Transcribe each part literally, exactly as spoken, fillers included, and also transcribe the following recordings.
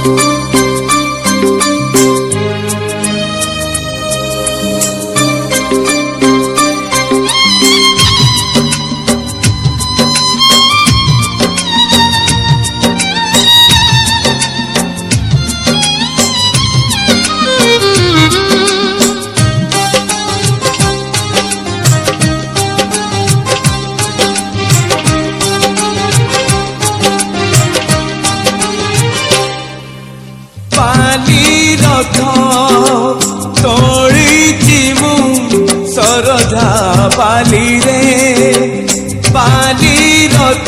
पाली रे पाली रथ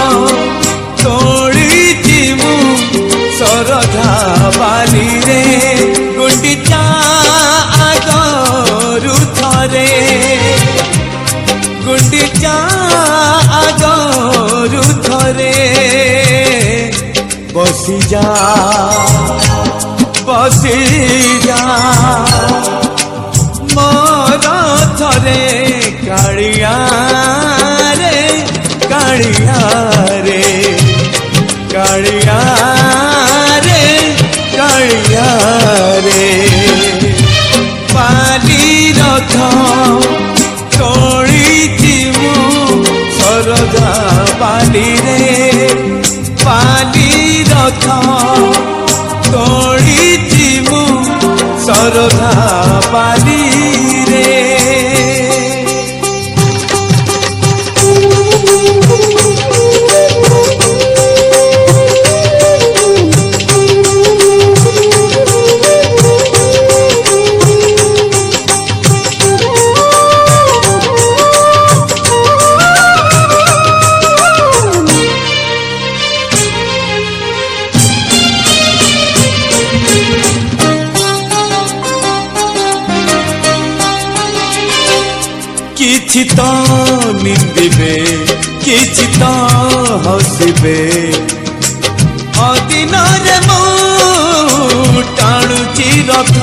तोड़ी मु सरधा पाली रे गुंडिचा आगरू थरे गुंडिचा आगरू थरे बसी जा बसी जा मोर थरे कालिया रे कालिया रे कालिया रे कालिया रे पाली रथ तोड़ी मु सरधा पाली रे पाली रथ तोड़ी मु सरधा पाली रे किछि तो निंदिबे किछि तो हसिबे अदिन रे मु टाणुची रथ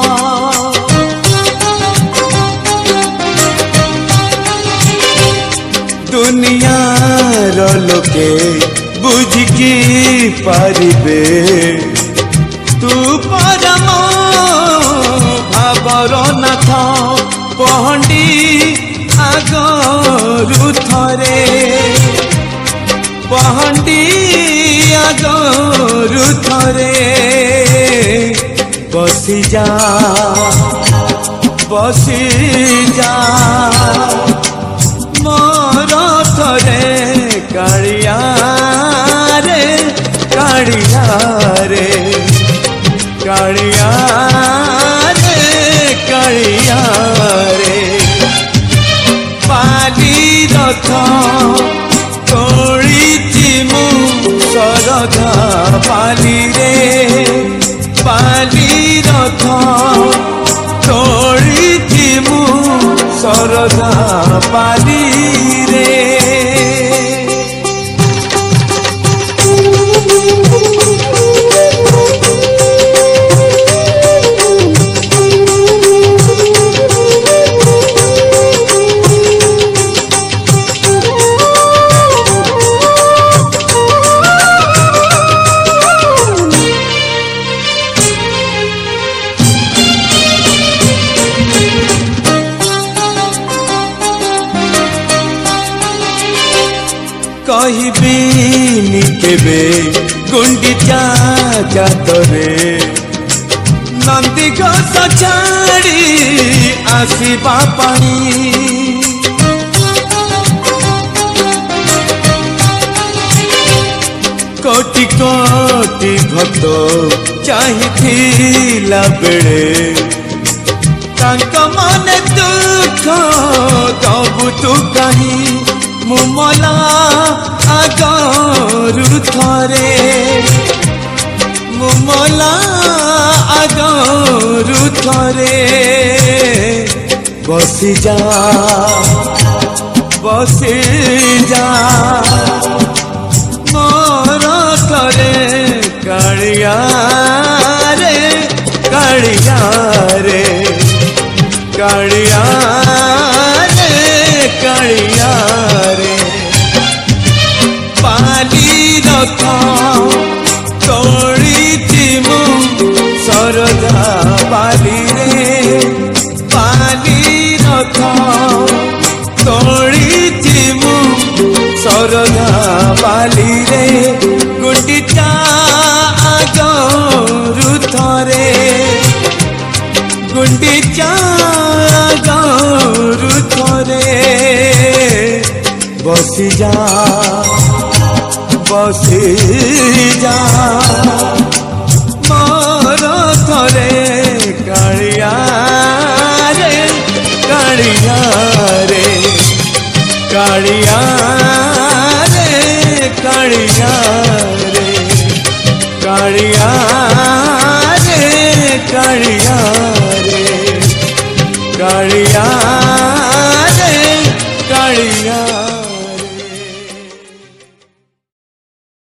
दुनिया रो लोके बुझिकी पारिबे तू परम भावर नाथ पहंडी आगरू थरे पहंडी आगरू थरे बसी जा बसी जा मोर थरे कालिया रे कालिया रे कालिया रे कालिया रे पाली रथ तोड़ी मु सरधा पाली रे पाली रथ तोड़ी मु सरधा पाली रे कहिबी केबे गुंडिचा जातरे नंदी घोष छाड़ी आसीबा पाई कोटि कोटि भक्त चाहिथिला बेले तांक मने दुख दबु तू कहीं मुमला आगरू थरे मुमला आगरू थरे बसी जा बसी जा मोर थरे कालिया रे कालिया रे कालिया रे कालिया रे पाली रथ तोड़ी बसी जा बसी जा मोर थरे कालिया रे कालिया रे कालिया रे कालिया